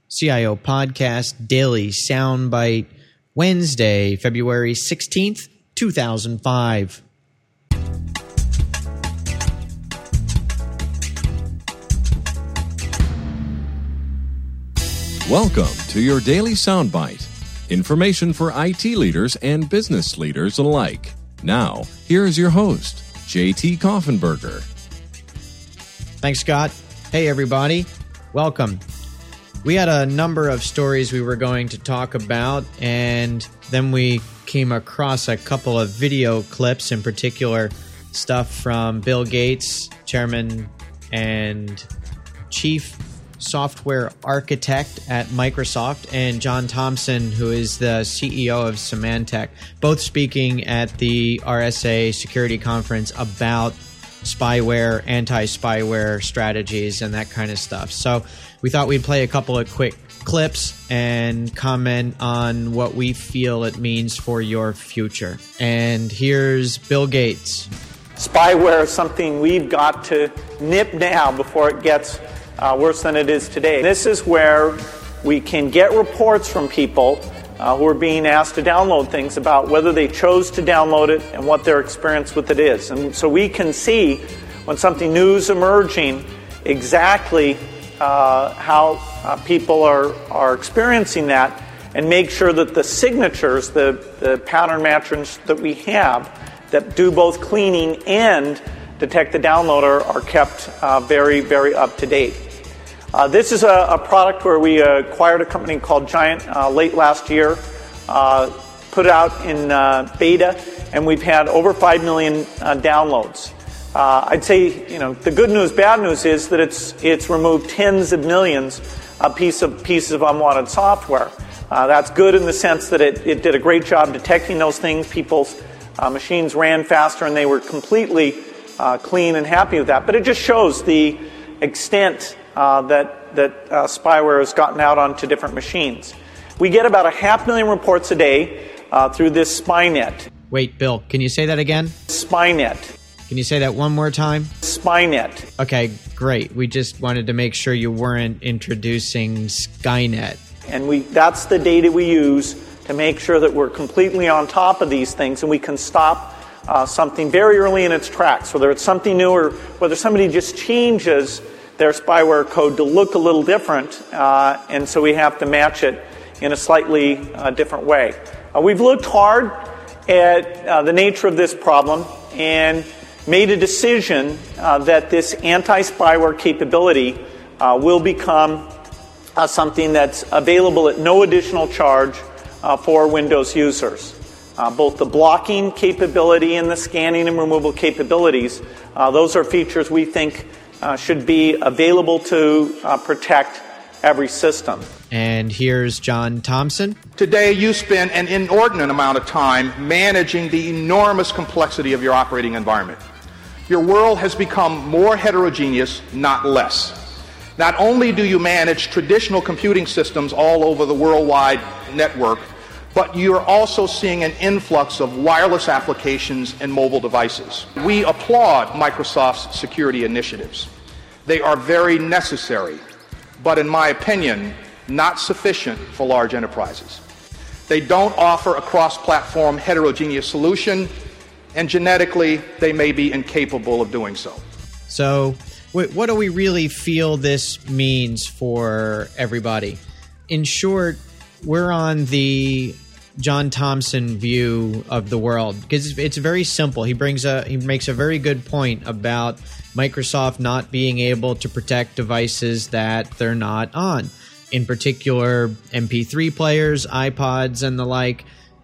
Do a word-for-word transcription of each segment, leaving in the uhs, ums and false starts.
C I O Podcast Daily Soundbite, Wednesday, February sixteenth, two thousand five. Welcome to your Daily Soundbite. Information for I T leaders and business leaders alike. Now, here's your host, J T Koffenberger. Thanks, Scott. Hey, everybody. Welcome. We had a number of stories we were going to talk about, and then we came across a couple of video clips, in particular stuff from Bill Gates, chairman and chief software architect at Microsoft, and John Thompson, who is the C E O of Symantec, both speaking at the R S A Security Conference about spyware, anti-spyware strategies, and that kind of stuff. So we thought we'd play a couple of quick clips and comment on what we feel it means for your future. And here's Bill Gates. Spyware is something we've got to nip now before it gets uh, worse than it is today. This is where we can get reports from people uh, who are being asked to download things about whether they chose to download it and what their experience with it is. And so we can see when something new is emerging exactly uh, how uh, people are, are experiencing that, and make sure that the signatures, the, the pattern matchers that we have that do both cleaning and detect the downloader are kept uh, very, very up to date. Uh, this is a, a product where we uh, acquired a company called Giant uh, late last year, uh, put it out in uh, beta, and we've had over five million uh, downloads. Uh, I'd say, you know, the good news, bad news is that it's it's removed tens of millions of piece of pieces of unwanted software. Uh, that's good in the sense that it, it did a great job detecting those things. People's uh, machines ran faster, and they were completely uh, clean and happy with that. But it just shows the extent Uh, that that uh, spyware has gotten out onto different machines. We get about a half million reports a day uh, through this Spynet. Wait, Bill, can you say that again? Spynet. Can you say that one more time? Spynet. Okay, great. We just wanted to make sure you weren't introducing Skynet. And we that's the data we use to make sure that we're completely on top of these things, and we can stop uh, something very early in its tracks, whether it's something new or whether somebody just changes their spyware code to look a little different, uh, and so we have to match it in a slightly uh, different way. Uh, we've looked hard at uh, the nature of this problem and made a decision uh, that this anti-spyware capability uh, will become uh, something that's available at no additional charge uh, for Windows users. Uh, both the blocking capability and the scanning and removal capabilities, uh, those are features we think Uh, should be available to uh, protect every system. And here's John Thompson. Today, you spend an inordinate amount of time managing the enormous complexity of your operating environment. Your world has become more heterogeneous, not less. Not only do you manage traditional computing systems all over the worldwide network, but you're also seeing an influx of wireless applications and mobile devices. We applaud Microsoft's security initiatives. They are very necessary, but in my opinion, not sufficient for large enterprises. They don't offer a cross-platform heterogeneous solution, and genetically, they may be incapable of doing so. So, what do we really feel this means for everybody? In short, we're on the John Thompson view of the world because it's very simple. He brings a he makes a very good point about Microsoft not being able to protect devices that they're not on. In particular, M P three players, iPods, and the like,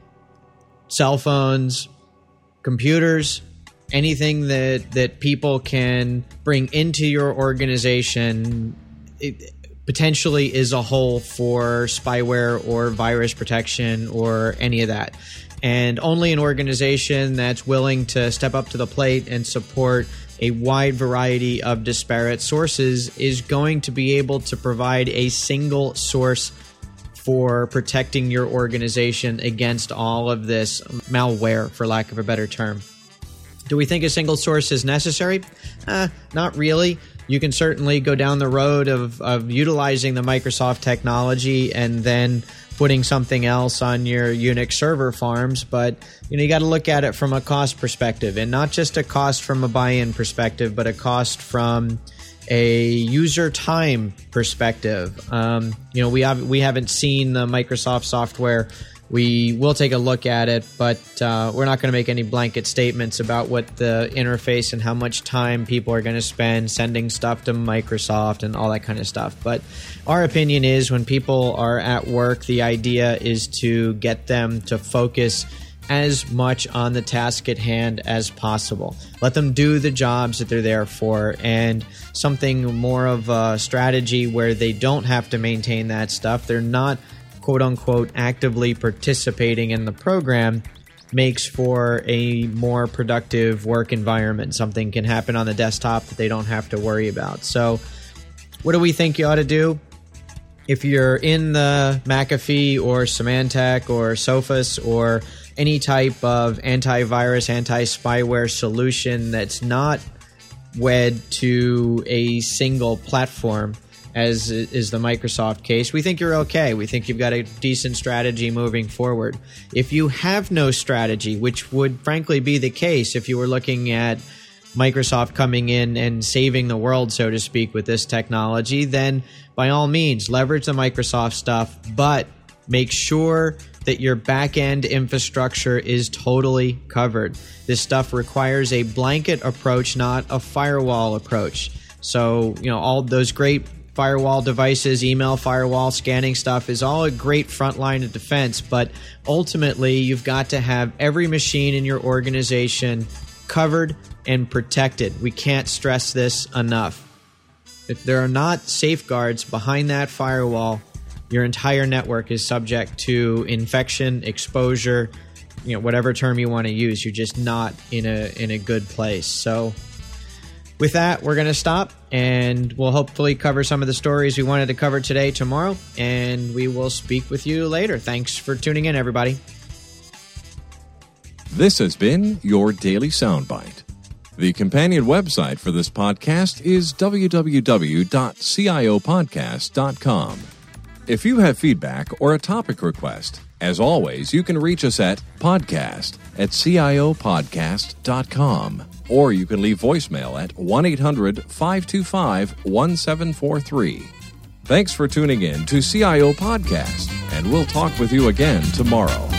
cell phones, computers, anything that that people can bring into your organization. It, potentially is a hole for spyware or virus protection or any of that. And only an organization that's willing to step up to the plate and support a wide variety of disparate sources is going to be able to provide a single source for protecting your organization against all of this malware, for lack of a better term. Do we think a single source is necessary? Uh, not really. you can certainly go down the road of, of utilizing the Microsoft technology and then putting something else on your Unix server farms. But you know, you got to look at it from a cost perspective, and not just a cost from a buy-in perspective, but a cost from a user time perspective. Um, you know, we have we haven't seen the Microsoft software. We will take a look at it, but uh, we're not going to make any blanket statements about what the interface and how much time people are going to spend sending stuff to Microsoft and all that kind of stuff. But our opinion is, when people are at work, the idea is to get them to focus as much on the task at hand as possible. Let them do the jobs that they're there for, and something more of a strategy where they don't have to maintain that stuff. They're not quote-unquote actively participating in the program, makes for a more productive work environment. Something can happen on the desktop that they don't have to worry about. So what do we think you ought to do? If you're in the McAfee or Symantec or Sophos or any type of antivirus, anti-spyware solution that's not wed to a single platform, as is the Microsoft case, we think you're okay. We think you've got a decent strategy moving forward. If you have no strategy, which would frankly be the case if you were looking at Microsoft coming in and saving the world, so to speak, with this technology, then by all means, leverage the Microsoft stuff, but make sure that your back-end infrastructure is totally covered. This stuff requires a blanket approach, not a firewall approach. So, you know, all those great firewall devices, email firewall, scanning stuff is all a great front line of defense, but ultimately you've got to have every machine in your organization covered and protected. We can't stress this enough. If there are not safeguards behind that firewall, your entire network is subject to infection, exposure, you know, whatever term you want to use. You're just not in a in a good place. So with that, we're going to stop, and we'll hopefully cover some of the stories we wanted to cover today tomorrow, and we will speak with you later. Thanks for tuning in, everybody. This has been your Daily Soundbite. The companion website for this podcast is w w w dot c i o podcast dot com. If you have feedback or a topic request, as always, you can reach us at podcast at c i o podcast dot com. Or you can leave voicemail at one eight hundred five two five one seven four three. Thanks for tuning in to C I O Podcast, and we'll talk with you again tomorrow.